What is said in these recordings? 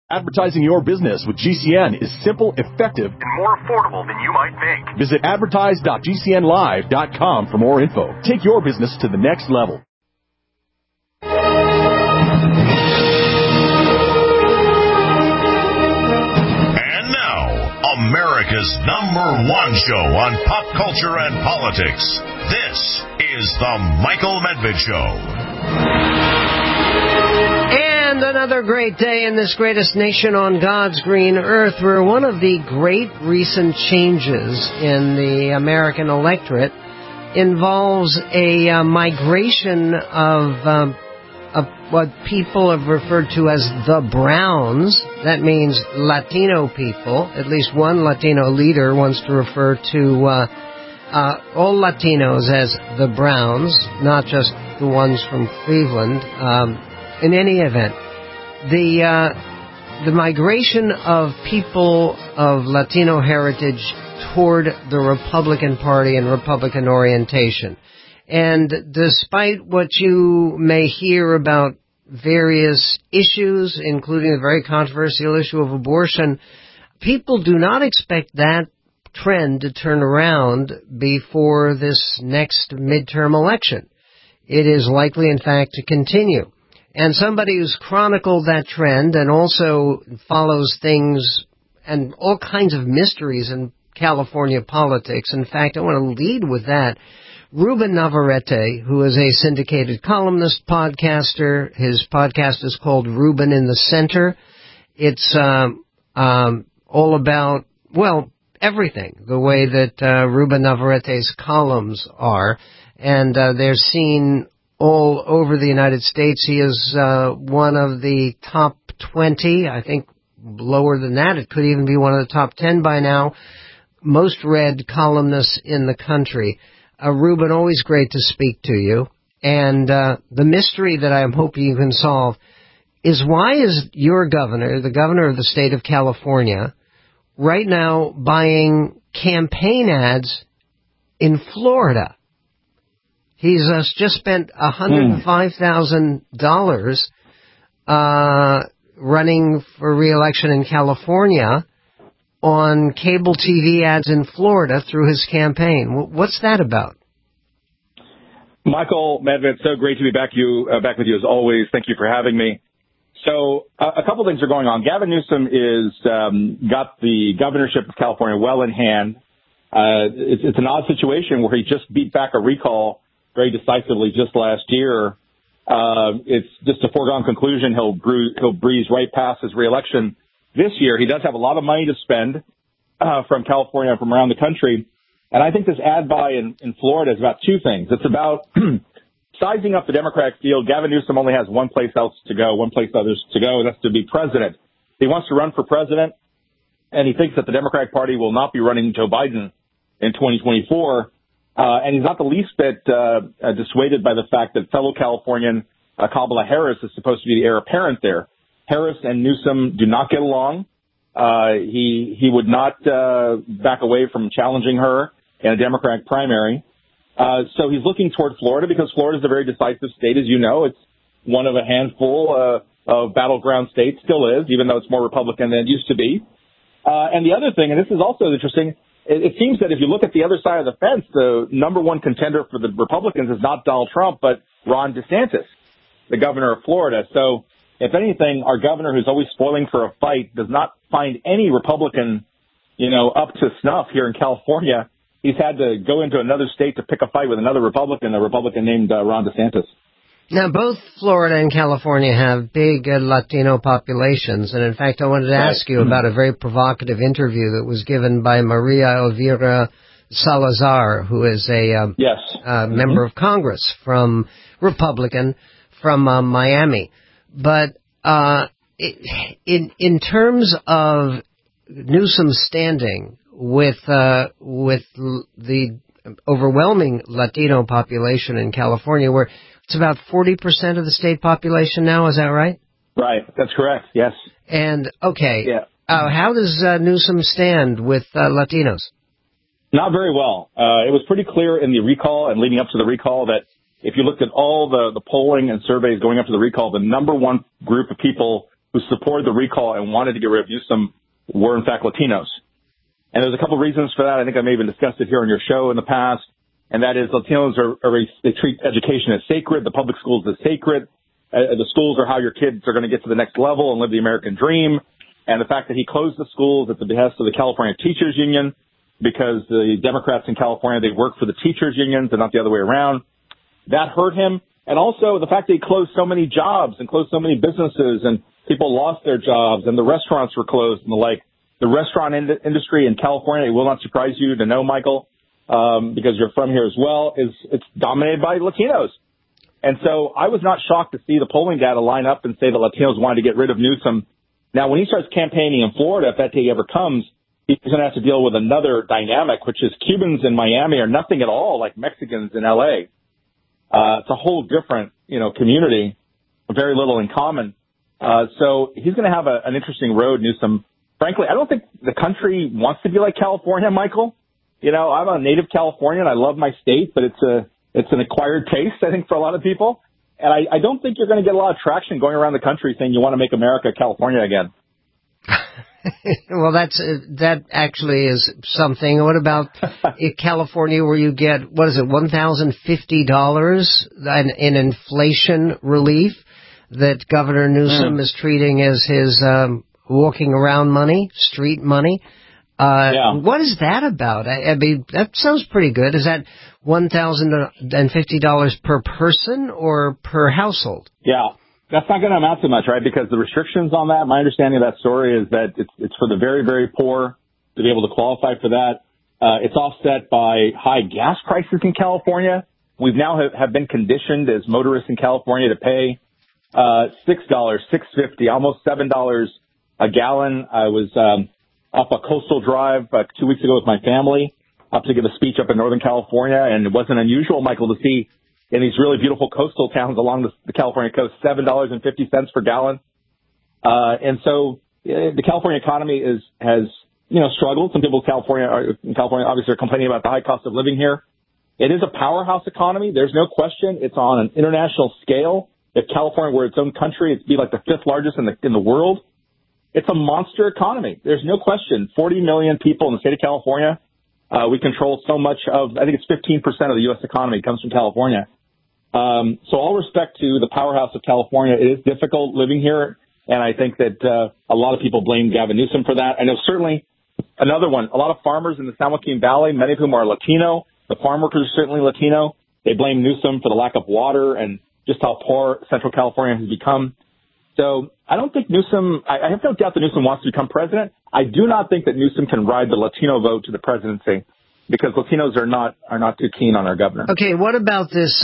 Advertising your business with GCN is simple, effective, and more affordable than you might think. Visit advertise.gcnlive.com for more info. Take your business to the next level. And now, America's #1 show on pop culture and politics. This is The Michael Medved Show. And another great day in this greatest nation on God's green earth, where one of the great recent changes in the American electorate involves a migration of what people have referred to as the Browns. That means Latino people. At least one Latino leader wants to refer to all Latinos as the Browns, not just the ones from Cleveland. In any event, the migration of people of Latino heritage toward the Republican Party and Republican orientation. And despite what you may hear about various issues, including the very controversial issue of abortion, people do not expect that trend to turn around before this next midterm election. It is likely, in fact, to continue. And somebody who's chronicled that trend and also follows things and all kinds of mysteries in California politics. In fact, I want to lead with that. Ruben Navarrete, who is a syndicated columnist, podcaster. His podcast is called Ruben in the Center. It's all about, well, everything, the way that Ruben Navarrete's columns are. And they're seen all over the United States. He is one of the top 20, I think lower than that. It could even be one of the top 10 by now, most read columnists in the country. Ruben, always great to speak to you. And the mystery that I'm hoping you can solve is, why is your governor, the governor of the state of California, right now buying campaign ads in Florida? He's just spent $105,000 running for re-election in California on cable TV ads in Florida through his campaign. What's that about? Michael Medved, so great to be back with you as always. Thank you for having me. So a couple things are going on. Gavin Newsom is got the governorship of California well in hand. It's an odd situation where he just beat back a recall very decisively just last year. It's just a foregone conclusion he'll breeze right past his reelection this year. He does have a lot of money to spend from California and from around the country. And I think this ad buy in Florida is about two things. It's about sizing up the Democratic field. Gavin Newsom only has one place to go, and that's to be president. He wants to run for president, and he thinks that the Democratic Party will not be running Joe Biden in 2024. And he's not the least bit dissuaded by the fact that fellow Californian Kamala Harris is supposed to be the heir apparent there. Harris and Newsom do not get along. He would not back away from challenging her in a Democratic primary. So he's looking toward Florida because Florida is a very decisive state, as you know. It's one of a handful of battleground states, still is, even though it's more Republican than it used to be. And the other thing, and this is also interesting, it seems that if you look at the other side of the fence, the number one contender for the Republicans is not Donald Trump, but Ron DeSantis, the governor of Florida. So if anything, our governor, who's always spoiling for a fight, does not find any Republican, up to snuff here in California. He's had to go into another state to pick a fight with another Republican, a Republican named Ron DeSantis. Now, both Florida and California have big Latino populations, and in fact, I wanted to ask you about a very provocative interview that was given by Maria Elvira Salazar, who is a member of Congress from Republican from Miami. But in terms of Newsom's standing with the overwhelming Latino population in California, where it's about 40% of the state population now. Is that right? Right. That's correct. Yes. And, how does Newsom stand with Latinos? Not very well. It was pretty clear in the recall and leading up to the recall that if you looked at all the polling and surveys going up to the recall, the number one group of people who supported the recall and wanted to get rid of Newsom were, in fact, Latinos. And there's a couple of reasons for that. I think I may even discussed it here on your show in the past. And that is Latinos they treat education as sacred. The public schools as sacred. The schools are how your kids are going to get to the next level and live the American dream. And the fact that he closed the schools at the behest of the California Teachers Union, because the Democrats in California, they work for the teachers unions and not the other way around, that hurt him. And also the fact that he closed so many jobs and closed so many businesses and people lost their jobs and the restaurants were closed and the like. The restaurant industry in California, it will not surprise you to know, Michael, because you're from here as well, it's dominated by Latinos. And so I was not shocked to see the polling data line up and say that Latinos wanted to get rid of Newsom. Now, when he starts campaigning in Florida, if that day ever comes, he's going to have to deal with another dynamic, which is Cubans in Miami are nothing at all like Mexicans in L.A. It's a whole different, community, very little in common. So he's going to have an interesting road, Newsom. Frankly, I don't think the country wants to be like California, Michael. I'm a native Californian. I love my state, but it's an acquired taste, I think, for a lot of people. And I don't think you're going to get a lot of traction going around the country saying you want to make America California again. Well, that actually is something. What about in California where you get, $1,050 in inflation relief that Governor Newsom is treating as his walking around money, street money? What is that about? I mean, that sounds pretty good. Is that $1,050 per person or per household? Yeah, that's not going to amount to much, right? Because the restrictions on that, my understanding of that story is that it's for the very, very poor to be able to qualify for that. It's offset by high gas prices in California. We've now have been conditioned as motorists in California to pay $6, $6.50, almost $7 a gallon. I was up a coastal drive 2 weeks ago with my family up to give a speech up in Northern California, and it wasn't unusual, Michael, to see in these really beautiful coastal towns along the California coast, $7.50 per gallon. And so the California economy has struggled. Some people in California obviously are complaining about the high cost of living here. It is a powerhouse economy. There's no question. It's on an international scale. If California were its own country, it'd be like the fifth largest in the world. It's a monster economy. There's no question. 40 million people in the state of California. We control so much of, I think it's 15% of the U.S. economy comes from California. So all respect to the powerhouse of California, it is difficult living here. And I think that a lot of people blame Gavin Newsom for that. I know certainly another one, a lot of farmers in the San Joaquin Valley, many of whom are Latino. The farm workers are certainly Latino. They blame Newsom for the lack of water and just how poor Central California has become. So I don't think Newsom, I have no doubt that Newsom wants to become president. I do not think that Newsom can ride the Latino vote to the presidency because Latinos are not too keen on our governor. Okay, what about this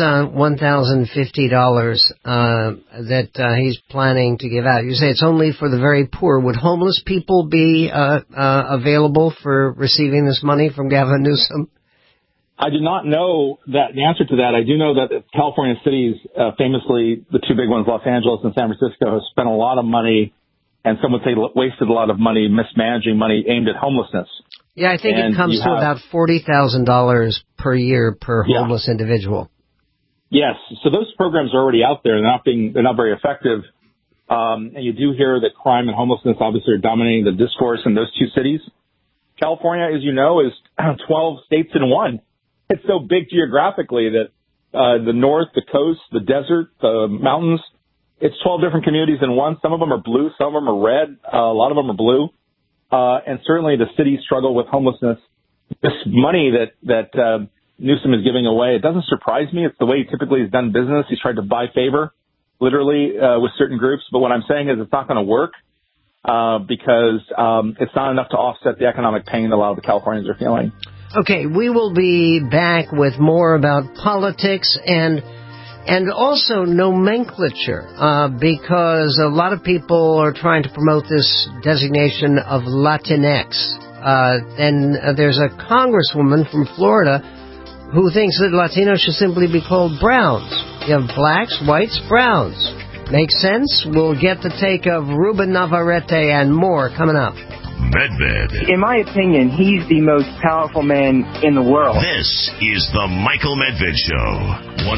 $1,050 that he's planning to give out? You say it's only for the very poor. Would homeless people be available for receiving this money from Gavin Newsom? I do not know the answer to that. I do know that California cities, famously the two big ones, Los Angeles and San Francisco, have spent a lot of money, and some would say wasted a lot of money, mismanaging money aimed at homelessness. Yeah, I think it comes to about $40,000 per year per homeless individual. Yes, so those programs are already out there. They're not very effective. And you do hear that crime and homelessness obviously are dominating the discourse in those two cities. California, as you know, is 12 states in one. It's so big geographically that the north, the coast, the desert, the mountains, it's 12 different communities in one. Some of them are blue, some of them are red, a lot of them are blue. And certainly the cities struggle with homelessness. This money that Newsom is giving away, it doesn't surprise me. It's the way he typically has done business. He's tried to buy favor, literally, with certain groups. But what I'm saying is it's not going to work because it's not enough to offset the economic pain that a lot of the Californians are feeling. Okay, we will be back with more about politics and also nomenclature, because a lot of people are trying to promote this designation of Latinx. And there's a congresswoman from Florida who thinks that Latinos should simply be called browns. You have blacks, whites, browns. Makes sense? We'll get the take of Ruben Navarrete and more coming up. Medved. In my opinion, he's the most powerful man in the world. This is the Michael Medved Show.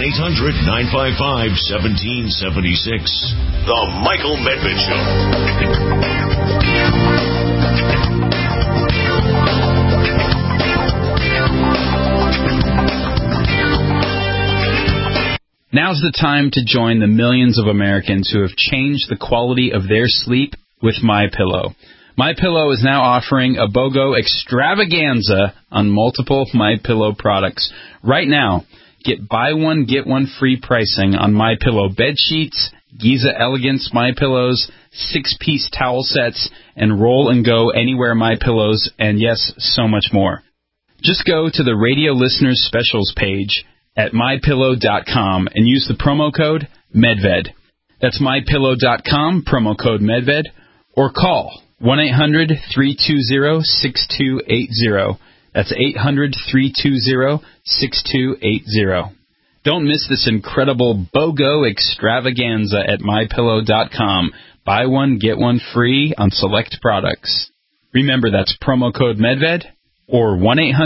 1-800-955-1776. The Michael Medved Show. Now's the time to join the millions of Americans who have changed the quality of their sleep with MyPillow. MyPillow is now offering a BOGO extravaganza on multiple MyPillow products. Right now, get buy one, get one free pricing on MyPillow bed sheets, Giza Elegance MyPillows, 6-piece towel sets, and Roll and Go Anywhere MyPillows, and yes, so much more. Just go to the Radio Listeners Specials page at MyPillow.com and use the promo code MEDVED. That's MyPillow.com, promo code MEDVED, or call 1-800-320-6280. That's 800-320-6280. Don't miss this incredible BOGO extravaganza at MyPillow.com. Buy one, get one free on select products. Remember, that's promo code MEDVED or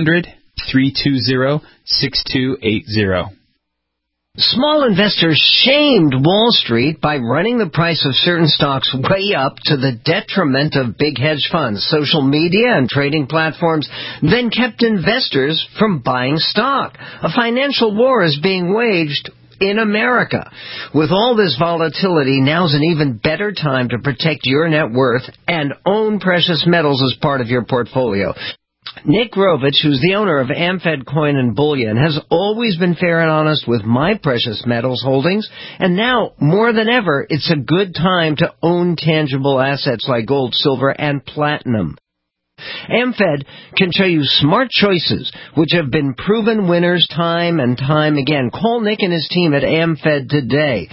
1-800-320-6280. Small investors shamed Wall Street by running the price of certain stocks way up to the detriment of big hedge funds. Social media and trading platforms then kept investors from buying stock. A financial war is being waged in America. With all this volatility, now's an even better time to protect your net worth and own precious metals as part of your portfolio. Nick Rovich, who's the owner of AmFed Coin and Bullion, has always been fair and honest with my precious metals holdings, and now, more than ever, it's a good time to own tangible assets like gold, silver, and platinum. AmFed can show you smart choices, which have been proven winners time and time again. Call Nick and his team at AmFed today,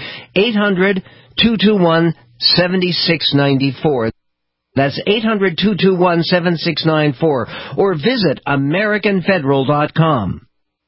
800-221-7694. That's 800-221-7694, or visit AmericanFederal.com.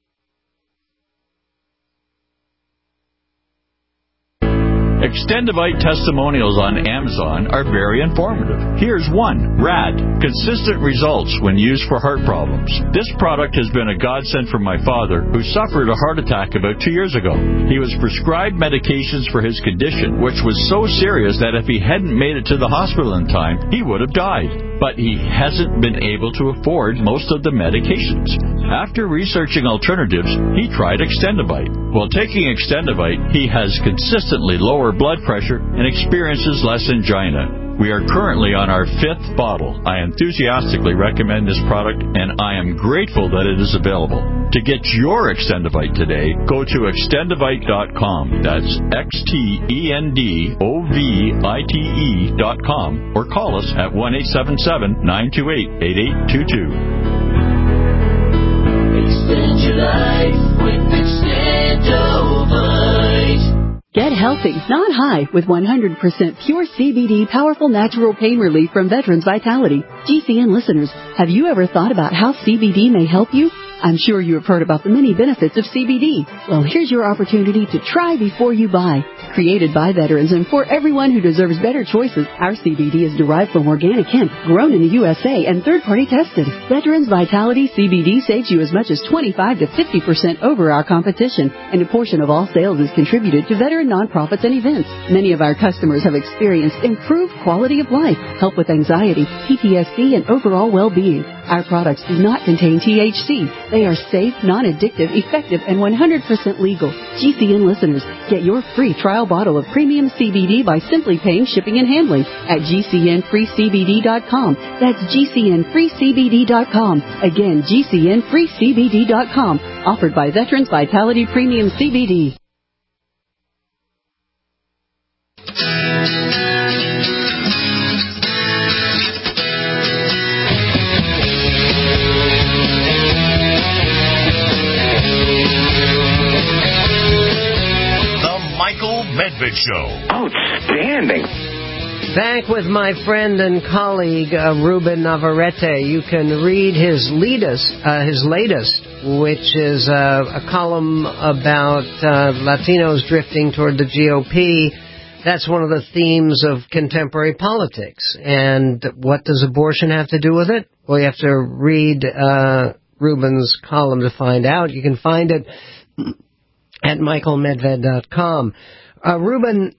Extendivite testimonials on Amazon are very informative. Here's one. RAD. Consistent results when used for heart problems. This product has been a godsend for my father, who suffered a heart attack about 2 years ago. He was prescribed medications for his condition, which was so serious that if he hadn't made it to the hospital in time, he would have died. But he hasn't been able to afford most of the medications. After researching alternatives, he tried Extendivite. While taking Extendivite, he has consistently lower blood pressure and experiences less angina. We are currently on our 5th bottle. I enthusiastically recommend this product, and I am grateful that it is available. To get your Extendivite today, go to Extendivite.com. That's XTENDOVITE.com, or call us at 1-877-928-8822. Extend your life with Extendovite. Get healthy, not high, with 100% pure CBD powerful natural pain relief from Veterans Vitality. GCN listeners, have you ever thought about how CBD may help you? I'm sure you have heard about the many benefits of CBD. Well, here's your opportunity to try before you buy. Created by veterans and for everyone who deserves better choices, our CBD is derived from organic hemp, grown in the USA, and third-party tested. Veterans Vitality CBD saves you as much as 25 to 50% over our competition, and a portion of all sales is contributed to veteran nonprofits and events. Many of our customers have experienced improved quality of life, help with anxiety, PTSD, and overall well-being. Our products do not contain THC. They are safe, non-addictive, effective, and 100% legal. GCN listeners, get your free trial bottle of premium CBD by simply paying shipping and handling at GCNFreeCBD.com. That's GCNFreeCBD.com. Again, GCNFreeCBD.com. Offered by Veterans Vitality Premium CBD. Medved Show. Outstanding. Back with my friend and colleague, Ruben Navarrete. You can read his latest, which is a column about Latinos drifting toward the GOP, that's one of the themes of contemporary politics. And what does abortion have to do with it? Well, you have to read Ruben's column to find out. You can find it at michaelmedved.com. Ruben,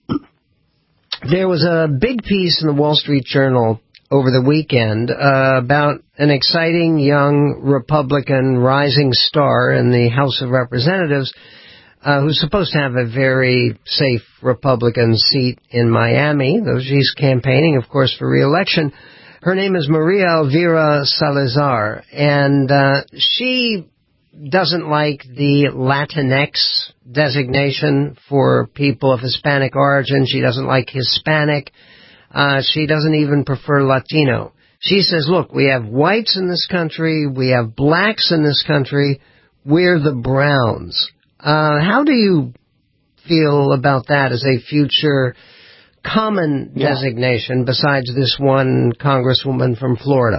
there was a big piece in the Wall Street Journal over the weekend about an exciting young Republican rising star in the House of Representatives who's supposed to have a very safe Republican seat in Miami, though she's campaigning, of course, for re-election. Her name is Maria Elvira Salazar, and she doesn't like the Latinx designation for people of Hispanic origin. She doesn't like Hispanic. She doesn't even prefer Latino. She says, look, we have whites in this country, we have blacks in this country, we're the browns. How do you feel about that as a future common designation besides this one congresswoman from Florida?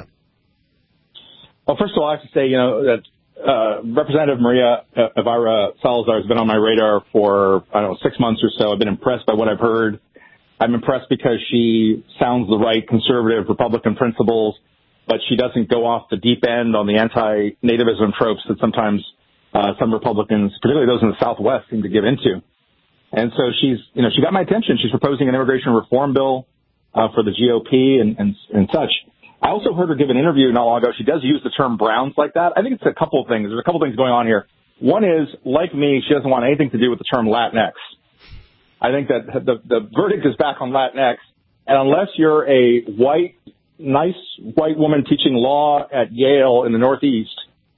Well, first of all, I have to say, that Representative Maria Elvira Salazar has been on my radar for, 6 months or so. I've been impressed by what I've heard. I'm impressed because she sounds the right conservative Republican principles, but she doesn't go off the deep end on the anti-nativism tropes that sometimes some Republicans, particularly those in the Southwest, seem to give into. And so she got my attention. She's proposing an immigration reform bill for the GOP and such. I also heard her give an interview not long ago. She does use the term browns like that. I think it's a couple of things. There's a couple of things going on here. One is, like me, she doesn't want anything to do with the term Latinx. I think that the verdict is back on Latinx. And unless you're a nice white woman teaching law at Yale in the Northeast,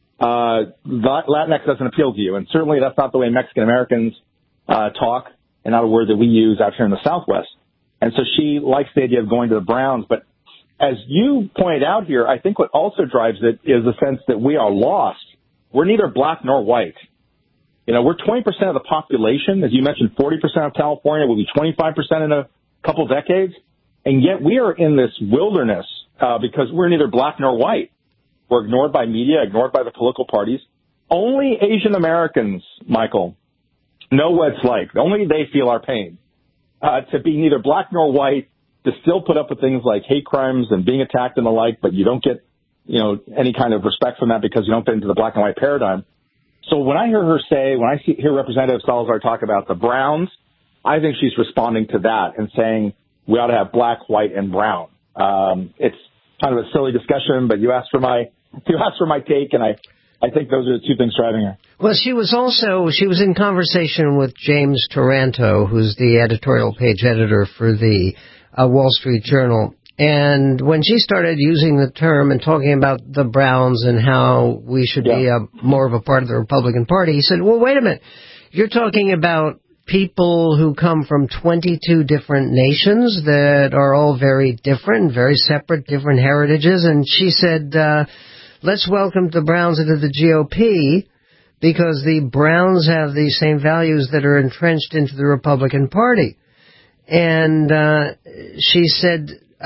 Latinx doesn't appeal to you. And certainly that's not the way Mexican Americans talk, and not a word that we use out here in the Southwest. And so she likes the idea of going to the browns. But as you pointed out here, I think what also drives it is the sense that we are lost. We're neither black nor white. We're 20% of the population. As you mentioned, 40% of California will be 25% in a couple decades. And yet we are in this wilderness because we're neither black nor white. We're ignored by media, ignored by the political parties. Only Asian Americans, Michael, know what it's like. Only they feel our pain. To be neither black nor white, to still put up with things like hate crimes and being attacked and the like, but you don't get, any kind of respect from that because you don't fit into the black and white paradigm. So when I hear her say, hear Representative Salazar talk about the browns, I think she's responding to that and saying we ought to have black, white, and brown. It's kind of a silly discussion, but you asked for my take, and I think those are the two things driving her. Well, she was in conversation with James Taranto, who's the editorial page editor for the Wall Street Journal. And when she started using the term and talking about the browns and how we should be more of a part of the Republican Party, he said, well, wait a minute. You're talking about people who come from 22 different nations that are all very different, very separate, different heritages. And she said, let's welcome the Browns into the GOP because the Browns have the same values that are entrenched into the Republican Party. And she said,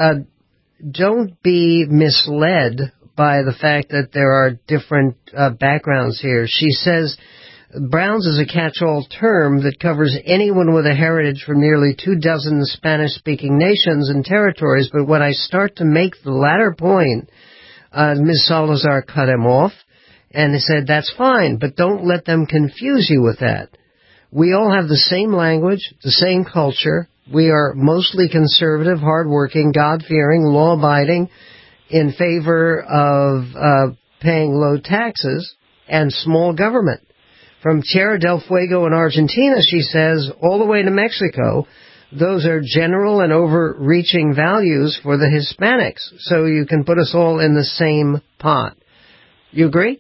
don't be misled by the fact that there are different backgrounds here. She says Browns is a catch-all term that covers anyone with a heritage from nearly 24 Spanish-speaking nations and territories. But when I start to make the latter point, Ms. Salazar cut him off and said, that's fine, but don't let them confuse you with that. We all have the same language, the same culture. We are mostly conservative, hardworking, God-fearing, law-abiding, in favor of paying low taxes and small government. From Tierra del Fuego in Argentina, she says, all the way to Mexico, those are general and overreaching values for the Hispanics. So you can put us all in the same pot. You agree?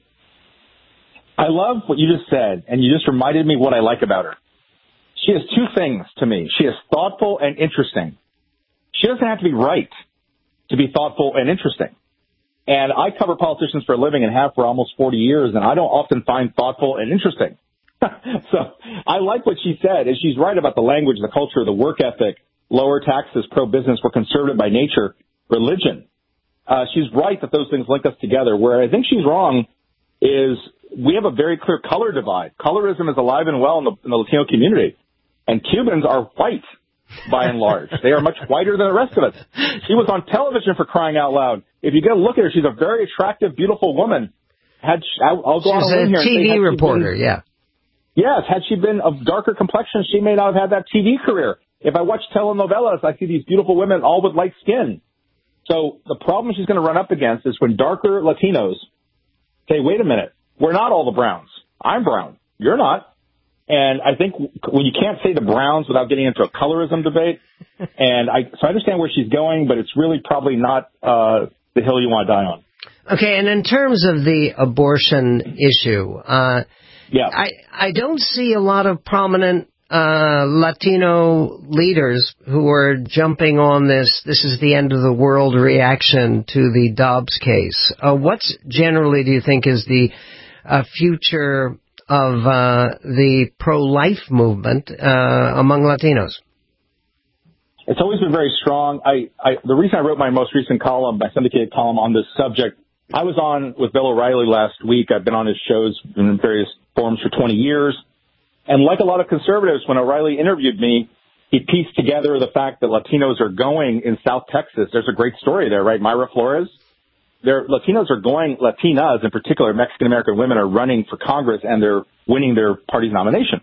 I love what you just said, and you just reminded me what I like about her. She has two things to me. She is thoughtful and interesting. She doesn't have to be right to be thoughtful and interesting. And I cover politicians for a living and have for almost 40 years, and I don't often find thoughtful and interesting. So I like what she said, and she's right about the language, the culture, the work ethic, lower taxes, pro-business, we're conservative by nature, religion. She's right that those things link us together. Where I think she's wrong is we have a very clear color divide. Colorism is alive and well in the Latino community. And Cubans are white. by and large. They are much whiter than the rest of us. She was on television, for crying out loud. If you get a look at her, she's a very attractive, beautiful woman. I'll go on a limb here. She's a TV reporter, yeah. Yes, had she been of darker complexion, she may not have had that TV career. If I watch telenovelas, I see these beautiful women all with light skin. So the problem she's going to run up against is when darker Latinos say, wait a minute, we're not all the browns. I'm brown. You're not. And I think when you can't say the browns without getting into a colorism debate, and so I understand where she's going, but it's really probably not the hill you want to die on. Okay, and in terms of the abortion issue, I don't see a lot of prominent Latino leaders who are jumping on this is the end of the world reaction to the Dobbs case. What's generally, do you think, is the future of the pro-life movement among Latinos? It's always been very strong. The reason I wrote my most recent column, my syndicated column on this subject, I was on with Bill O'Reilly last week. I've been on his shows in various forums for 20 years. And like a lot of conservatives, when O'Reilly interviewed me, he pieced together the fact that Latinos are going in South Texas. There's a great story there, right? Myra Flores. Latinas are going, Latinas in particular, Mexican-American women are running for Congress, and they're winning their party's nomination.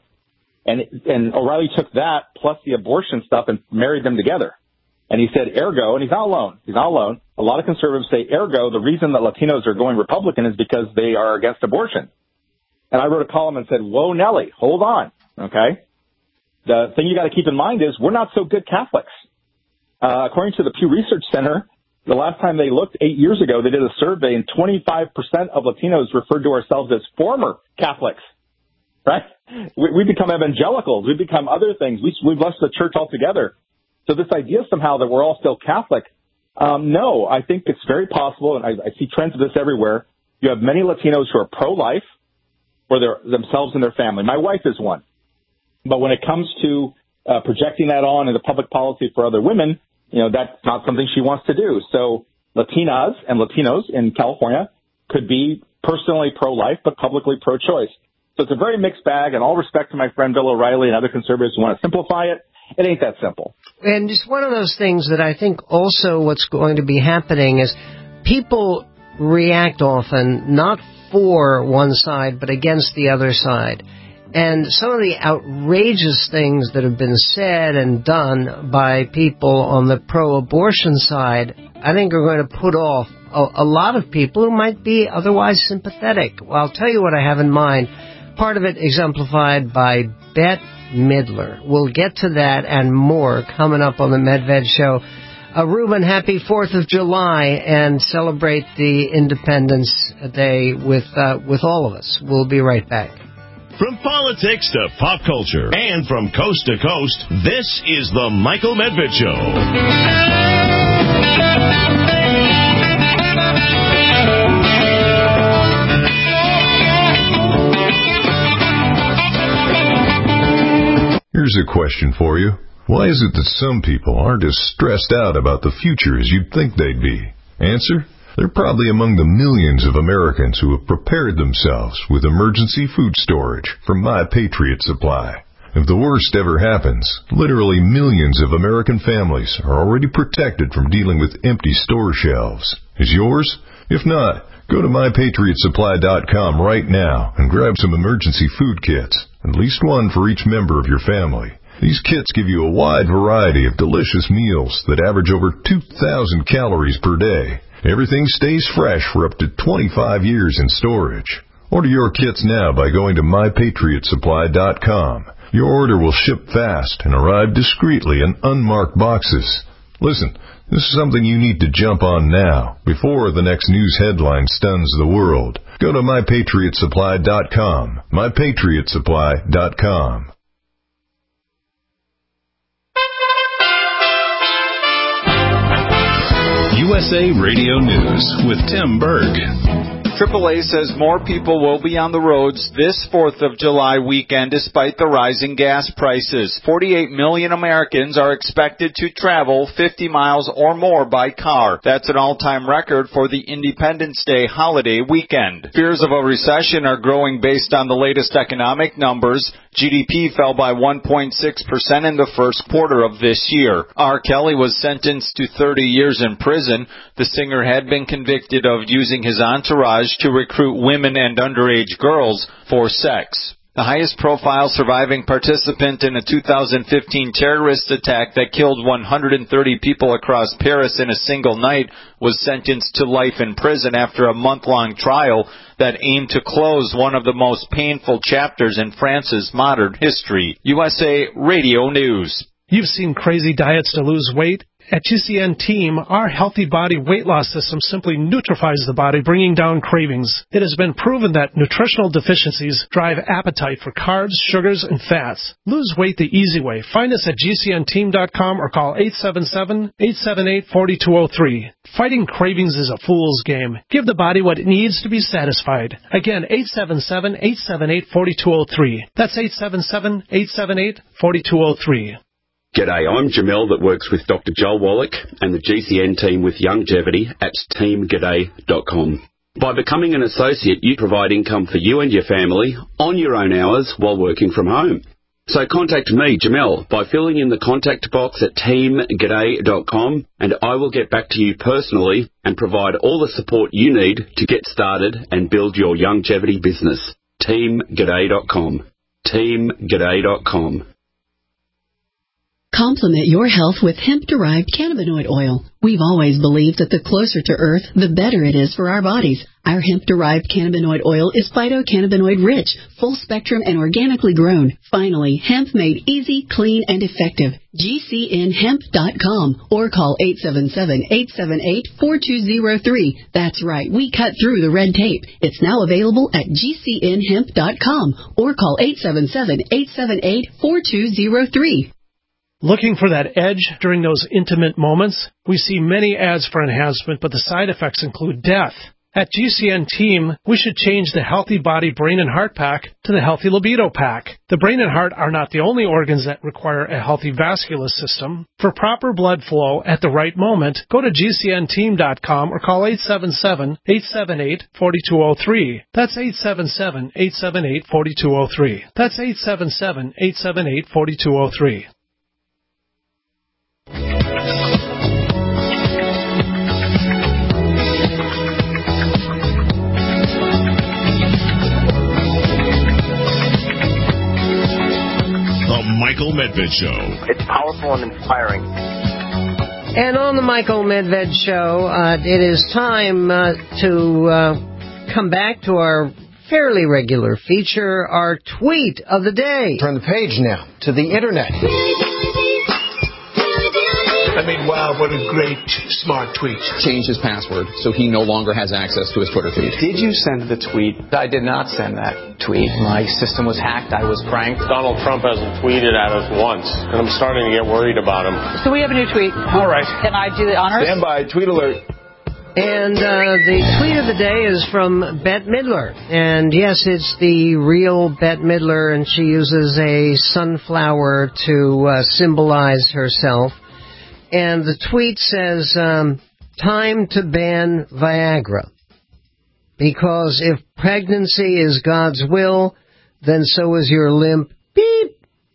And O'Reilly took that plus the abortion stuff and married them together. And he said, ergo, and he's not alone. A lot of conservatives say, ergo, the reason that Latinos are going Republican is because they are against abortion. And I wrote a column and said, whoa, Nelly, hold on, okay? The thing you got to keep in mind is we're not so good Catholics. According to the Pew Research Center, the last time they looked 8 years ago, they did a survey, and 25% of Latinos referred to ourselves as former Catholics, right? We become evangelicals. We become other things. We've left the church altogether. So this idea somehow that we're all still Catholic, no, I think it's very possible, and I see trends of this everywhere. You have many Latinos who are pro-life for themselves and their family. My wife is one. But when it comes to projecting that on into public policy for other women, that's not something she wants to do. So Latinas and Latinos in California could be personally pro-life, but publicly pro-choice. So it's a very mixed bag, and all respect to my friend Bill O'Reilly and other conservatives who want to simplify it. It ain't that simple. And just one of those things that I think also what's going to be happening is people react often not for one side, but against the other side. And some of the outrageous things that have been said and done by people on the pro-abortion side, I think are going to put off a lot of people who might be otherwise sympathetic. Well, I'll tell you what I have in mind. Part of it exemplified by Bette Midler. We'll get to that and more coming up on the Medved Show. Reuben, happy 4th of July, and celebrate the Independence Day with all of us. We'll be right back. From politics to pop culture and from coast to coast, this is the Michael Medved Show. Here's a question for you. Why is it that some people aren't as stressed out about the future as you'd think they'd be? Answer? They're probably among the millions of Americans who have prepared themselves with emergency food storage from My Patriot Supply. If the worst ever happens, literally millions of American families are already protected from dealing with empty store shelves. Is yours? If not, go to MyPatriotSupply.com right now and grab some emergency food kits, at least one for each member of your family. These kits give you a wide variety of delicious meals that average over 2,000 calories per day. Everything stays fresh for up to 25 years in storage. Order your kits now by going to MyPatriotSupply.com. Your order will ship fast and arrive discreetly in unmarked boxes. Listen, this is something you need to jump on now, before the next news headline stuns the world. Go to MyPatriotSupply.com. MyPatriotSupply.com. USA Radio News with Tim Berg. AAA says more people will be on the roads this 4th of July weekend despite the rising gas prices. 48 million Americans are expected to travel 50 miles or more by car. That's an all-time record for the Independence Day holiday weekend. Fears of a recession are growing based on the latest economic numbers. GDP fell by 1.6% in the first quarter of this year. R. Kelly was sentenced to 30 years in prison. The singer had been convicted of using his entourage to recruit women and underage girls for sex. The highest profile surviving participant in a 2015 terrorist attack that killed 130 people across Paris in a single night was sentenced to life in prison after a month-long trial that aimed to close one of the most painful chapters in France's modern history. USA Radio News. You've seen crazy diets to lose weight. At GCN Team, our Healthy Body weight loss system simply neutralizes the body, bringing down cravings. It has been proven that nutritional deficiencies drive appetite for carbs, sugars, and fats. Lose weight the easy way. Find us at GCNteam.com or call 877-878-4203. Fighting cravings is a fool's game. Give the body what it needs to be satisfied. Again, 877-878-4203. That's 877-878-4203. G'day, I'm Jamel that works with Dr. Joel Wallach and the GCN team with Longevity at teamg'day.com. By becoming an associate, you provide income for you and your family on your own hours while working from home. So contact me, Jamel, by filling in the contact box at teamg'day.com and I will get back to you personally and provide all the support you need to get started and build your longevity business. teamg'day.com. teamg'day.com. Complement your health with hemp-derived cannabinoid oil. We've always believed that the closer to Earth, the better it is for our bodies. Our hemp-derived cannabinoid oil is phytocannabinoid-rich, full-spectrum, and organically grown. Finally, hemp made easy, clean, and effective. GCNhemp.com or call 877-878-4203. That's right, we cut through the red tape. It's now available at GCNhemp.com or call 877-878-4203. Looking for that edge during those intimate moments? We see many ads for enhancement, but the side effects include death. At GCN Team, we should change the Healthy Body Brain and Heart Pack to the Healthy Libido Pack. The brain and heart are not the only organs that require a healthy vascular system. For proper blood flow at the right moment, go to GCNteam.com or call 877-878-4203. That's 877-878-4203. That's 877-878-4203. The Michael Medved Show. It's powerful and inspiring. And on the Michael Medved Show, it is time to come back to our fairly regular feature, our tweet of the day. Turn the page now to the internet. I mean, wow, what a great, smart tweet. Changed his password, so he no longer has access to his Twitter feed. Did you send the tweet? I did not send that tweet. My system was hacked. I was pranked. Donald Trump hasn't tweeted at us once, and I'm starting to get worried about him. So we have a new tweet. All right. Can I do the honors? Stand by. Tweet alert. And the tweet of the day is from Bette Midler. And yes, it's the real Bette Midler, and she uses a sunflower to symbolize herself. And the tweet says, time to ban Viagra. Because if pregnancy is God's will, then so is your limp beep.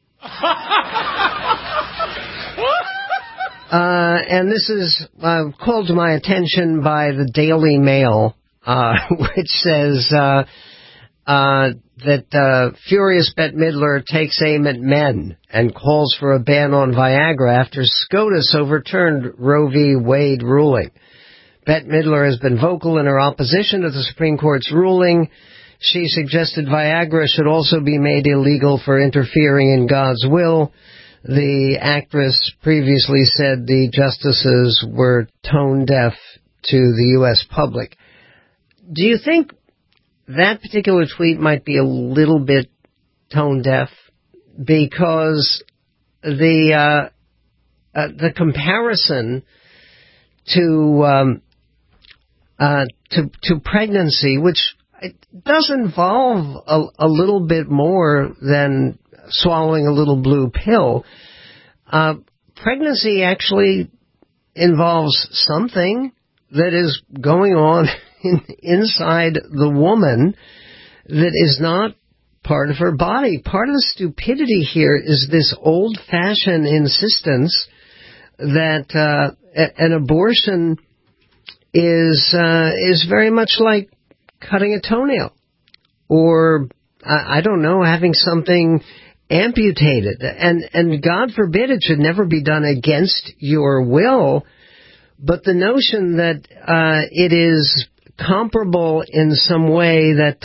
And this is called to my attention by the Daily Mail, which says that furious Bette Midler takes aim at men and calls for a ban on Viagra after SCOTUS overturned Roe v. Wade ruling. Bette Midler has been vocal in her opposition to the Supreme Court's ruling. She suggested Viagra should also be made illegal for interfering in God's will. The actress previously said the justices were tone deaf to the U.S. public. Do you think that particular tweet might be a little bit tone deaf? Because the comparison to to pregnancy, which does involve a little bit more than swallowing a little blue pill. Pregnancy actually involves something that is going on inside the woman that is not part of her body. Part of the stupidity here is this old-fashioned insistence that an abortion is very much like cutting a toenail, or I don't know, having something amputated. And God forbid it should never be done against your will. But the notion that it is comparable in some way, that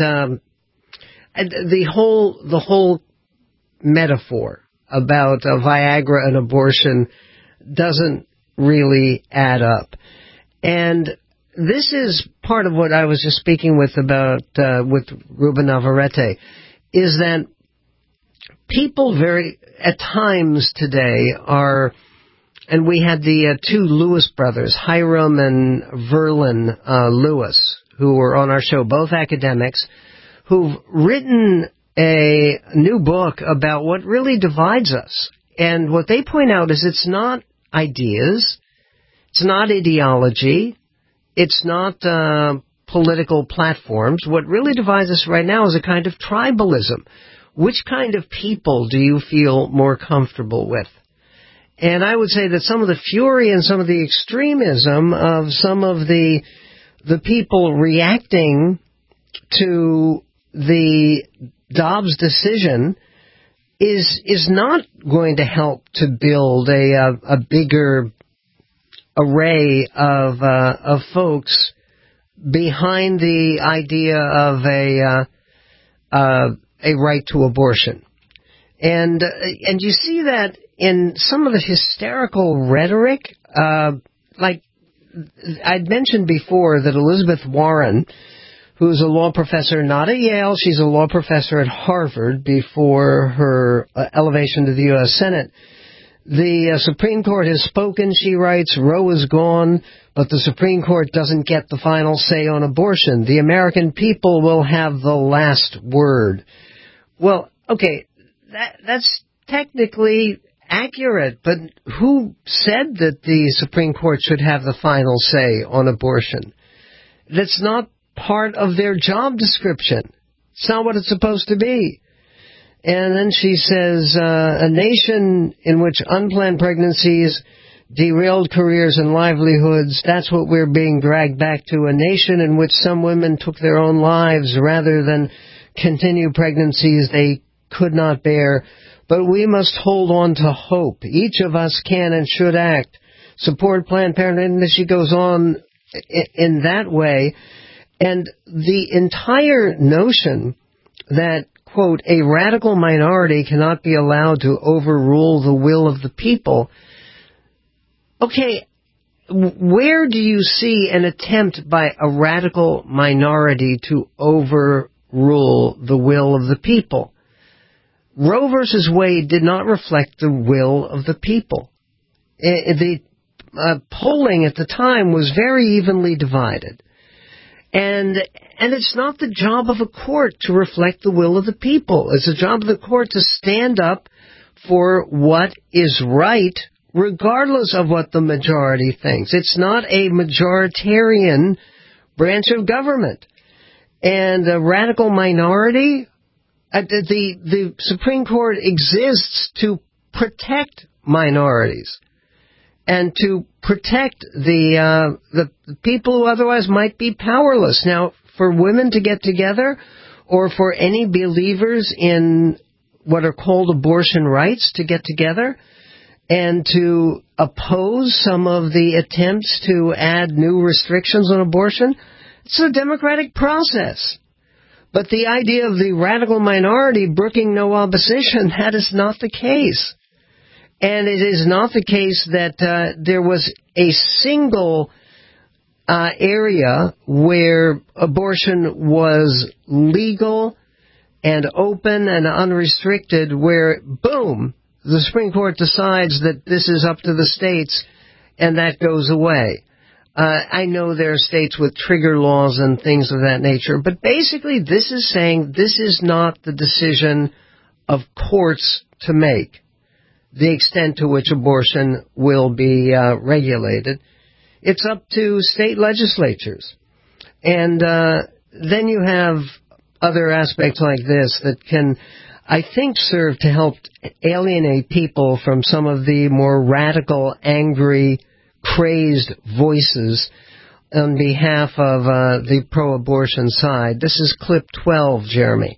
the whole metaphor about Viagra and abortion doesn't really add up. And this is part of what I was just speaking with about with Ruben Navarrete, is that people at times today are, and we had the two Lewis brothers, Hiram and Verlin Lewis, who were on our show, both academics, who've written a new book about what really divides us. And what they point out is it's not ideas, it's not ideology, it's not political platforms. What really divides us right now is a kind of tribalism. Which kind of people do you feel more comfortable with? And I would say that some of the fury and some of the extremism of some of the people reacting to the Dobbs decision is not going to help to build a bigger array of folks behind the idea of a right to abortion. And you see that in some of the hysterical rhetoric, like I'd mentioned before that Elizabeth Warren, who's a law professor not at Yale, she's a law professor at Harvard before her elevation to the U.S. Senate. The Supreme Court has spoken, she writes, Roe is gone, but the Supreme Court doesn't get the final say on abortion. The American people will have the last word. Well, okay, that's technically accurate, but who said that the Supreme Court should have the final say on abortion? That's not part of their job description. It's not what it's supposed to be. And then she says, a nation in which unplanned pregnancies derailed careers and livelihoods, that's what we're being dragged back to. A nation in which some women took their own lives rather than continue pregnancies they could not bear. But we must hold on to hope. Each of us can and should act. Support Planned Parenthood. And she goes on in that way. And the entire notion that, quote, a radical minority cannot be allowed to overrule the will of the people. Okay, where do you see an attempt by a radical minority to overrule the will of the people? Roe versus Wade did not reflect the will of the people. The polling at the time was very evenly divided. And it's not the job of a court to reflect the will of the people. It's the job of the court to stand up for what is right, regardless of what the majority thinks. It's not a majoritarian branch of government. And a radical minority, the Supreme Court exists to protect minorities and to protect the people who otherwise might be powerless. Now, for women to get together, or for any believers in what are called abortion rights to get together and to oppose some of the attempts to add new restrictions on abortion, it's a democratic process. But the idea of the radical minority brooking no opposition, that is not the case. And it is not the case that there was a single area where abortion was legal and open and unrestricted, where, boom, the Supreme Court decides that this is up to the states and that goes away. I know there are states with trigger laws and things of that nature, but basically this is saying this is not the decision of courts to make, the extent to which abortion will be regulated. It's up to state legislatures. And then you have other aspects like this that can, I think, serve to help alienate people from some of the more radical, angry, crazed voices on behalf of the pro-abortion side. This is clip 12, Jeremy.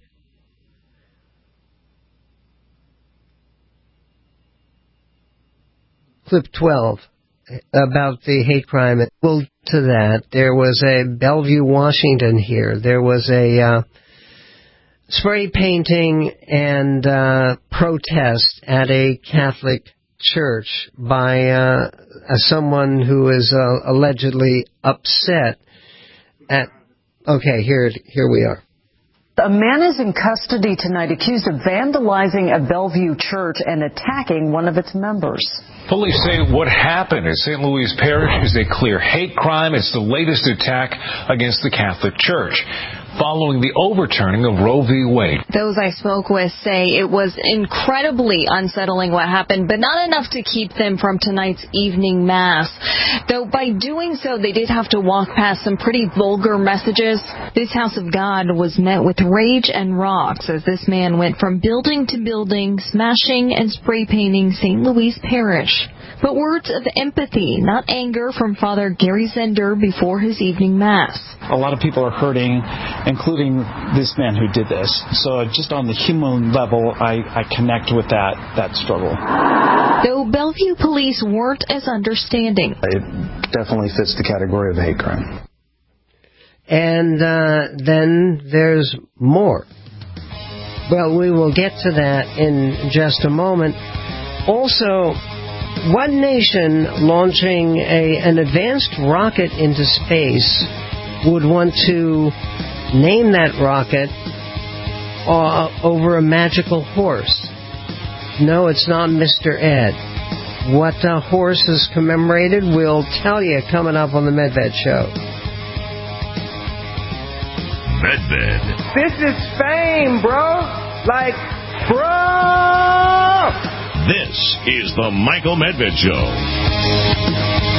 Clip 12 about the hate crime. Well, to that, there was a Bellevue, Washington here. There was a spray painting and protest at a Catholic church by someone who is allegedly upset at... Okay, here we are. A man is in custody tonight accused of vandalizing a Bellevue church and attacking one of its members. Police say what happened at St. Louis Parish is a clear hate crime. It's the latest attack against the Catholic Church, following the overturning of Roe v. Wade. Those I spoke with say it was incredibly unsettling what happened, but not enough to keep them from tonight's evening mass. Though by doing so, they did have to walk past some pretty vulgar messages. This house of God was met with rage and rocks as this man went from building to building, smashing and spray painting St. Louis Parish. But words of empathy, not anger, from Father Gary Zender before his evening mass. A lot of people are hurting, including this man who did this. So just on the human level, I connect with that struggle. Though Bellevue police weren't as understanding. It definitely fits the category of hate crime. And then there's more. Well, we will get to that in just a moment. Also, one nation launching an advanced rocket into space would want to name that rocket over a magical horse. No, it's not Mr. Ed. What horse is commemorated, we'll tell you coming up on the Medved Show. Medved. This is fame, bro. Like, bro! This is the Michael Medved Show.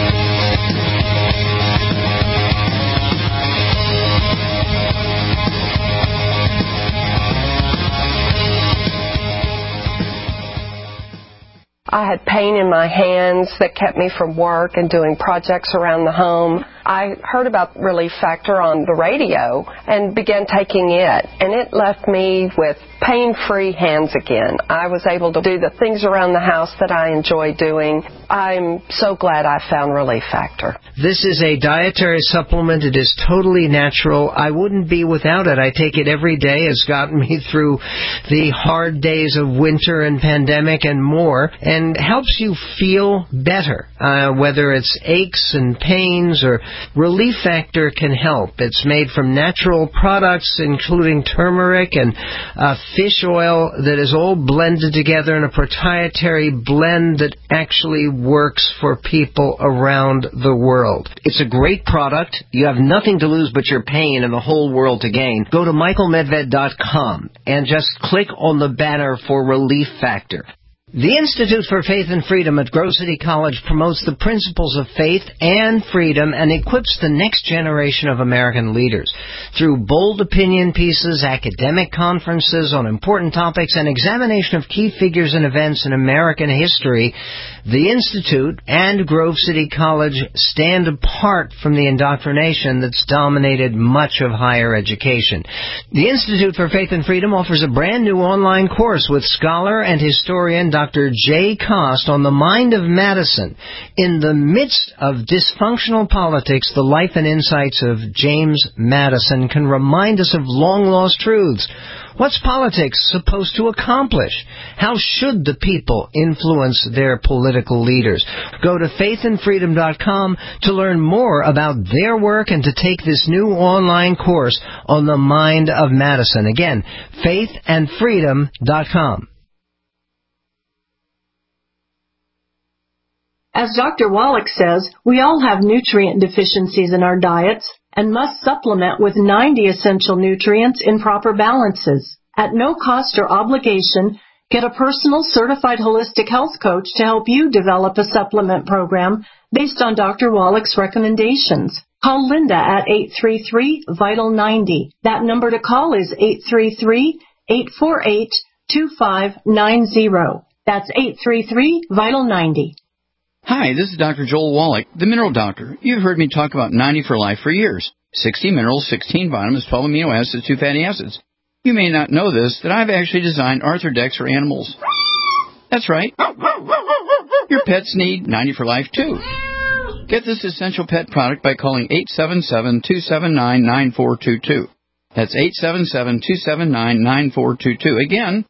I had pain in my hands that kept me from work and doing projects around the home. I heard about Relief Factor on the radio and began taking it, and it left me with pain-free hands again. I was able to do the things around the house that I enjoy doing. I'm so glad I found Relief Factor. This is a dietary supplement. It is totally natural. I wouldn't be without it. I take it every day. It's gotten me through the hard days of winter and pandemic and more, and helps you feel better, whether it's aches and pains or Relief Factor can help. It's made from natural products, including turmeric and fish oil that is all blended together in a proprietary blend that actually works for people around the world. It's a great product. You have nothing to lose but your pain and the whole world to gain. Go to michaelmedved.com and just click on the banner for Relief Factor. The Institute for Faith and Freedom at Grove City College promotes the principles of faith and freedom and equips the next generation of American leaders. Through bold opinion pieces, academic conferences on important topics, and examination of key figures and events in American history, the Institute and Grove City College stand apart from the indoctrination that's dominated much of higher education. The Institute for Faith and Freedom offers a brand new online course with scholar and historian Dr. Jay Cost on the mind of Madison. In the midst of dysfunctional politics, the life and insights of James Madison can remind us of long-lost truths. What's politics supposed to accomplish? How should the people influence their political leaders? Go to faithandfreedom.com to learn more about their work and to take this new online course on the mind of Madison. Again, faithandfreedom.com. As Dr. Wallach says, we all have nutrient deficiencies in our diets and must supplement with 90 essential nutrients in proper balances. At no cost or obligation, get a personal certified holistic health coach to help you develop a supplement program based on Dr. Wallach's recommendations. Call Linda at 833-VITAL-90. That number to call is 833-848-2590. That's 833-VITAL-90. Hi, this is Dr. Joel Wallach, the Mineral Doctor. You've heard me talk about 90 for Life for years. 60 minerals, 16 vitamins, 12 amino acids, 2 fatty acids. You may not know this, that I've actually designed Arthrodex for animals. That's right. Your pets need 90 for Life, too. Get this essential pet product by calling 877-279-9422. That's 877-279-9422. Again,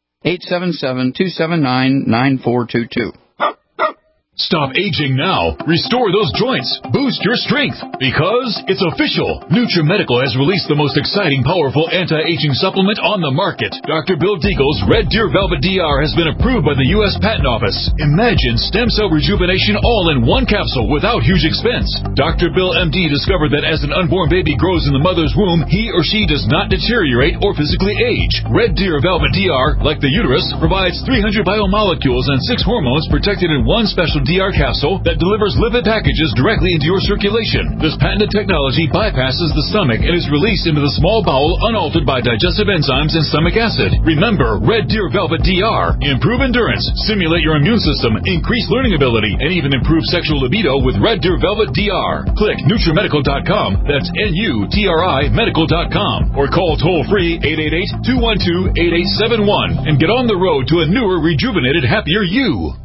877-279-9422. Stop aging now. Restore those joints. Boost your strength. Because it's official. NutriMedical has released the most exciting, powerful anti-aging supplement on the market. Dr. Bill Deagle's Red Deer Velvet DR has been approved by the U.S. Patent Office. Imagine stem cell rejuvenation all in one capsule without huge expense. Dr. Bill MD discovered that as an unborn baby grows in the mother's womb, he or she does not deteriorate or physically age. Red Deer Velvet DR, like the uterus, provides 300 biomolecules and 6 hormones protected in one special DR capsule that delivers lipid packages directly into your circulation. This patented technology bypasses the stomach and is released into the small bowel unaltered by digestive enzymes and stomach acid. Remember, Red Deer Velvet DR. Improve endurance, stimulate your immune system, increase learning ability, and even improve sexual libido with Red Deer Velvet DR. Click NutriMedical.com, that's NUTRI Medical.com, or call toll-free 888-212-8871 and get on the road to a newer, rejuvenated, happier you.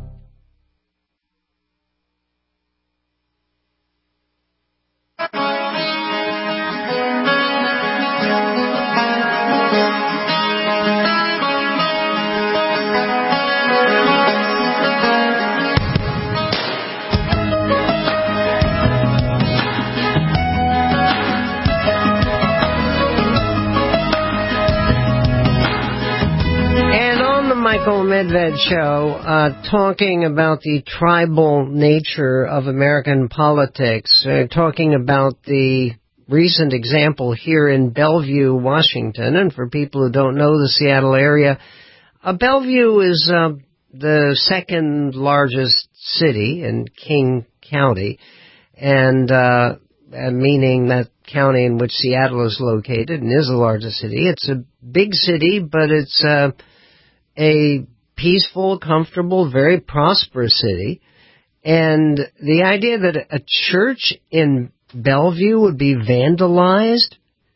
Michael Medved Show, talking about the tribal nature of American politics, talking about the recent example here in Bellevue, Washington. And for people who don't know the Seattle area, Bellevue is the second largest city in King County, and meaning that county in which Seattle is located and is the largest city. It's a big city, but it's a peaceful, comfortable, very prosperous city. And the idea that a church in Bellevue would be vandalized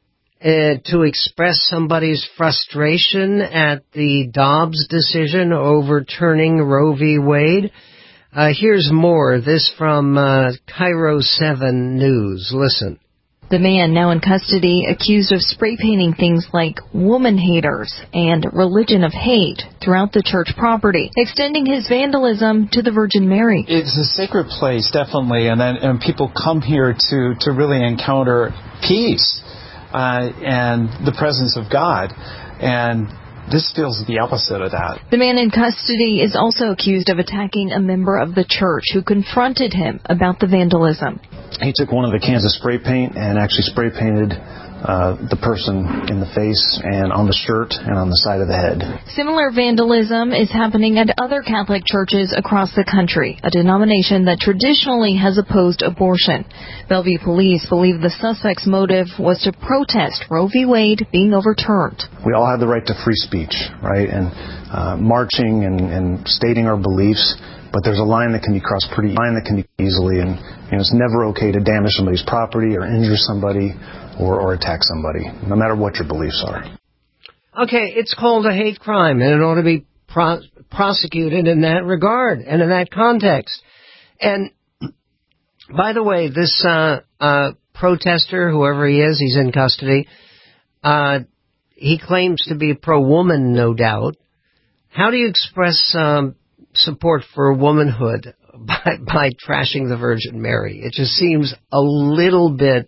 to express somebody's frustration at the Dobbs decision overturning Roe v. Wade. Here's more. This from Cairo 7 News. Listen. The man now in custody accused of spray painting things like woman haters and religion of hate throughout the church property, extending his vandalism to the Virgin Mary. It's a sacred place, definitely, and people come here to really encounter peace and the presence of God. And this feels the opposite of that. The man in custody is also accused of attacking a member of the church who confronted him about the vandalism. He took one of the cans of spray paint and actually spray painted the person in the face and on the shirt and on the side of the head. Similar vandalism is happening at other Catholic churches across the country, a denomination that traditionally has opposed abortion. Bellevue police believe the suspect's motive was to protest Roe v. Wade being overturned. We all have the right to free speech, right? And marching and stating our beliefs. But there's a line that can be crossed pretty easily, and it's never okay to damage somebody's property or injure somebody or attack somebody, no matter what your beliefs are. Okay, it's called a hate crime, and it ought to be prosecuted in that regard and in that context. And by the way, this protester, whoever he is, he's in custody. He claims to be pro-woman, no doubt. How do you express support for womanhood by trashing the Virgin Mary? It just seems just a little bit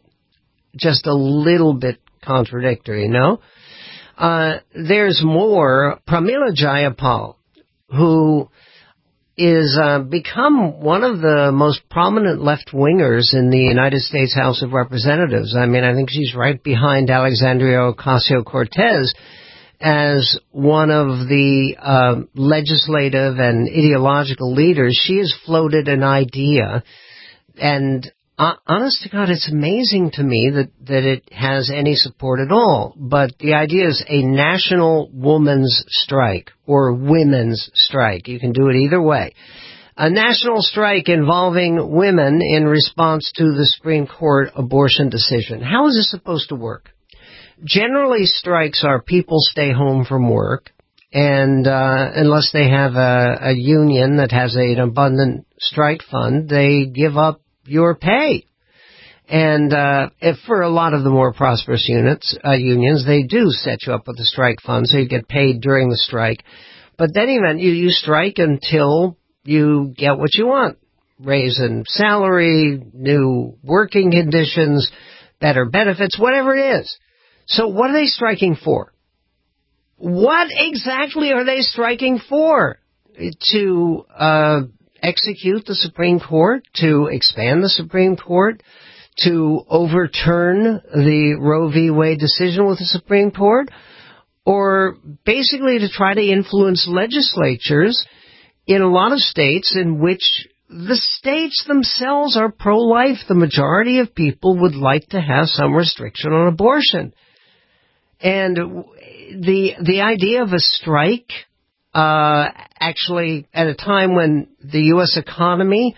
contradictory, no? There's more. Pramila Jayapal, who is become one of the most prominent left-wingers in the United States House of Representatives. I mean, I think she's right behind Alexandria Ocasio-Cortez as one of the legislative and ideological leaders. She has floated an idea, and honest to God, it's amazing to me that it has any support at all. But the idea is a national woman's strike or women's strike. You can do it either way. A national strike involving women in response to the Supreme Court abortion decision. How is this supposed to work? Generally, strikes are people stay home from work, and unless they have a union that has an abundant strike fund, they give up your pay. And if for a lot of the more prosperous unions, they do set you up with a strike fund, so you get paid during the strike. But then you strike until you get what you want. Raise in salary, new working conditions, better benefits, whatever it is. So what are they striking for? What exactly are they striking for? To execute the Supreme Court, to expand the Supreme Court, to overturn the Roe v. Wade decision with the Supreme Court, or basically to try to influence legislatures in a lot of states in which the states themselves are pro-life. The majority of people would like to have some restriction on abortion. And the idea of a strike, actually, at a time when the U.S. economy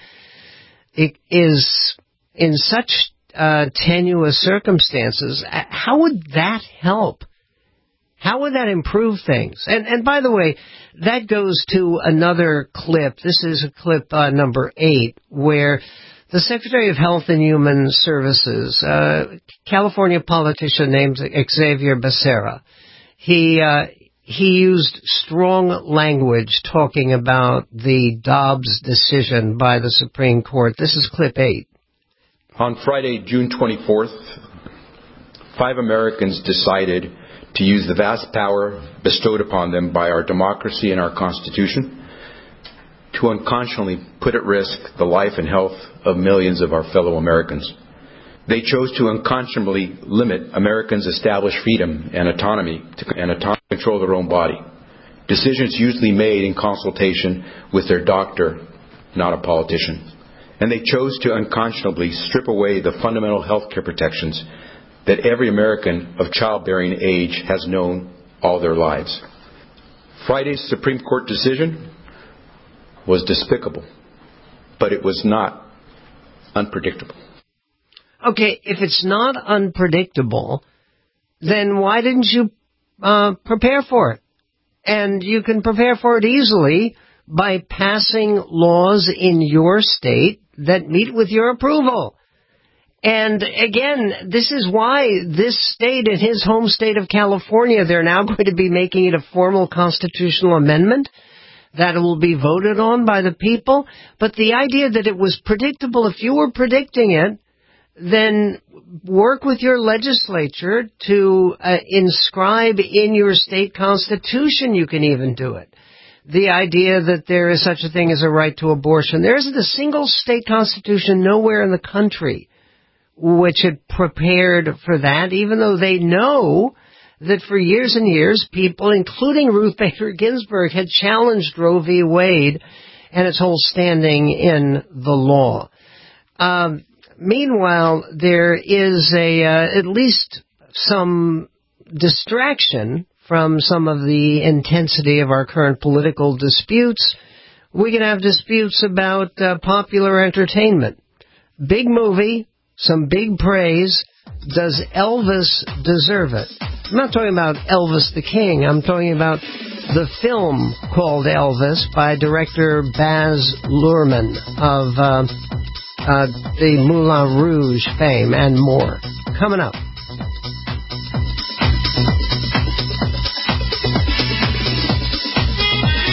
is in such tenuous circumstances, how would that help? How would that improve things? And by the way, that goes to another clip. This is a clip number 8, where the Secretary of Health and Human Services, California politician named Xavier Becerra, he used strong language talking about the Dobbs decision by the Supreme Court. This is clip 8. On Friday, June 24th, 5 Americans decided to use the vast power bestowed upon them by our democracy and our Constitution to unconscionably put at risk the life and health of millions of our fellow Americans. They chose to unconscionably limit Americans' established freedom and autonomy to control their own body. Decisions usually made in consultation with their doctor, not a politician. And they chose to unconscionably strip away the fundamental health care protections that every American of childbearing age has known all their lives. Friday's Supreme Court decision was despicable, but it was not unpredictable. Okay, if it's not unpredictable, then why didn't you prepare for it? And you can prepare for it easily by passing laws in your state that meet with your approval. And again, this is why this state, in his home state of California, they're now going to be making it a formal constitutional amendment that will be voted on by the people. But the idea that it was predictable, if you were predicting it, then work with your legislature to inscribe in your state constitution. You can even do it. The idea that there is such a thing as a right to abortion. There isn't a single state constitution nowhere in the country which had prepared for that, even though they know that for years and years, people, including Ruth Bader Ginsburg, had challenged Roe v. Wade and its whole standing in the law. Meanwhile, there is at least some distraction from some of the intensity of our current political disputes. We can have disputes about popular entertainment. Big movie, some big praise. Does Elvis deserve it? I'm not talking about Elvis the King. I'm talking about the film called Elvis by director Baz Luhrmann of the Moulin Rouge fame and more. Coming up.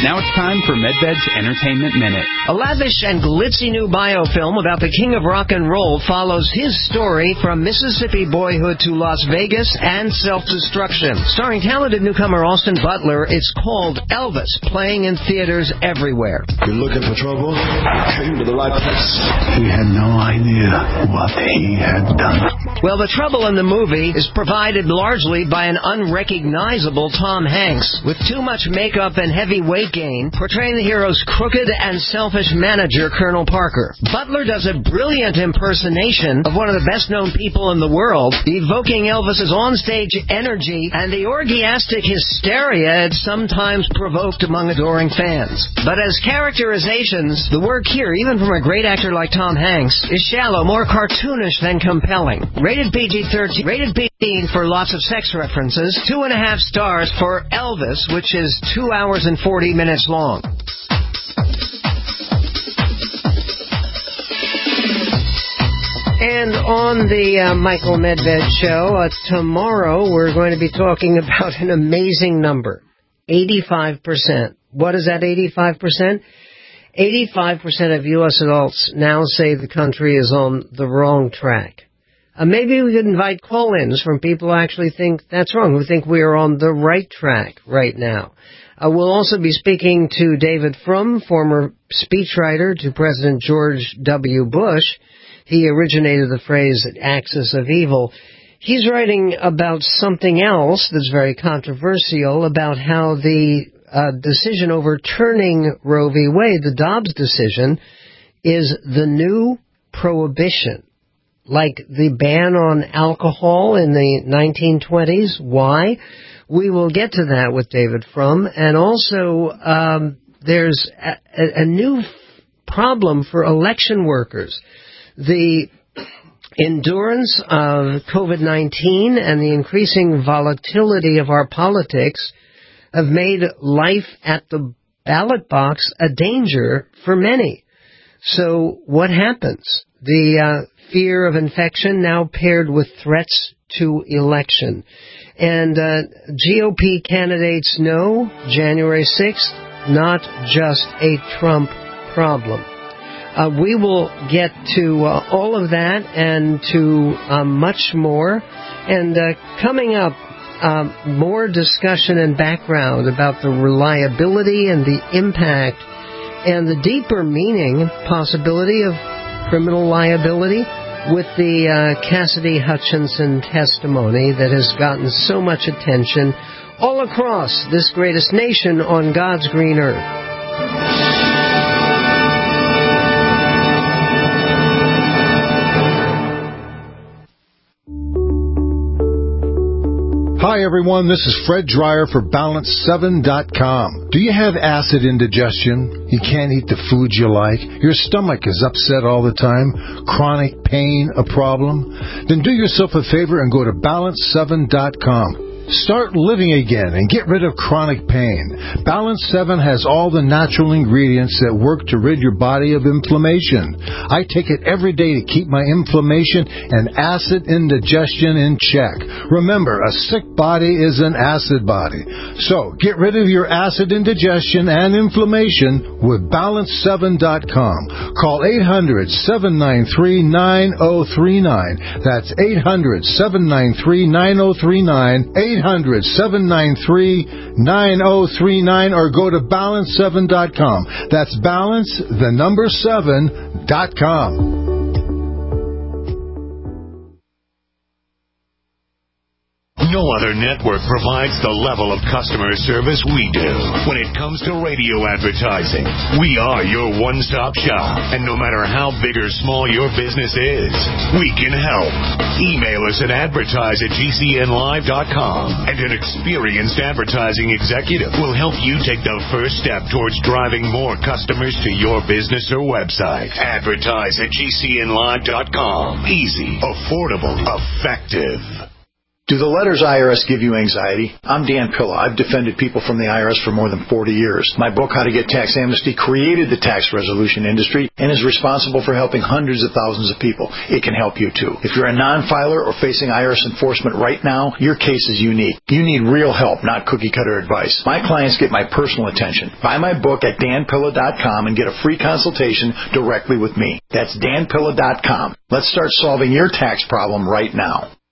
Now it's time for MedVed's Entertainment Minute. A lavish and glitzy new biofilm about the king of rock and roll follows his story from Mississippi boyhood to Las Vegas and self-destruction. Starring talented newcomer Austin Butler, it's called Elvis, playing in theaters everywhere. You're looking for trouble? Came to the right place. We had no idea what he had done. Well, the trouble in the movie is provided largely by an unrecognizable Tom Hanks, with too much makeup and heavy weight gain, portraying the hero's crooked and selfish manager, Colonel Parker. Butler does a brilliant impersonation of one of the best-known people in the world, evoking Elvis's onstage energy and the orgiastic hysteria it sometimes provoked among adoring fans. But as characterizations, the work here, even from a great actor like Tom Hanks, is shallow, more cartoonish than compelling. Rated PG-13, rated PG for lots of sex references, 2.5 stars for Elvis, which is 2 hours and 40 minutes long. And on the Michael Medved Show, tomorrow we're going to be talking about an amazing number, 85%. What is that 85%? 85% of U.S. adults now say the country is on the wrong track. Maybe we could invite call-ins from people who actually think that's wrong, who think we are on the right track right now. We'll also be speaking to David Frum, former speechwriter to President George W. Bush. He originated the phrase axis of evil. He's writing about something else that's very controversial, about how the decision overturning Roe v. Wade, the Dobbs decision, is the new prohibition. Like the ban on alcohol in the 1920s. Why? We will get to that with David Frum. And also, there's a new problem for election workers. The endurance of COVID-19 and the increasing volatility of our politics have made life at the ballot box a danger for many. So what happens? The fear of infection now paired with threats to election. And GOP candidates know January 6th, not just a Trump problem. We will get to all of that and to much more. And coming up, more discussion and background about the reliability and the impact and the deeper meaning, possibility of criminal liability with the Cassidy Hutchinson testimony that has gotten so much attention all across this greatest nation on God's green earth. Hi everyone, this is Fred Dreyer for Balance7.com. Do you have acid indigestion? You can't eat the foods you like? Your stomach is upset all the time? Chronic pain a problem? Then do yourself a favor and go to Balance7.com. Start living again and get rid of chronic pain. Balance 7 has all the natural ingredients that work to rid your body of inflammation. I take it every day to keep my inflammation and acid indigestion in check. Remember, a sick body is an acid body. So, get rid of your acid indigestion and inflammation with Balance7.com. Call 800-793-9039. That's 800-793-9039. 800-793-9039 or go to Balance7.com. That's Balance7.com. No other network provides the level of customer service we do. When it comes to radio advertising, we are your one-stop shop. And no matter how big or small your business is, we can help. Email us at advertise@gcnlive.com, and an experienced advertising executive will help you take the first step towards driving more customers to your business or website. Advertise@gcnlive.com. Easy, affordable, effective. Do the letters IRS give you anxiety? I'm Dan Pilla. I've defended people from the IRS for more than 40 years. My book, How to Get Tax Amnesty, created the tax resolution industry and is responsible for helping hundreds of thousands of people. It can help you too. If you're a non-filer or facing IRS enforcement right now, your case is unique. You need real help, not cookie-cutter advice. My clients get my personal attention. Buy my book at danpilla.com and get a free consultation directly with me. That's danpilla.com. Let's start solving your tax problem right now.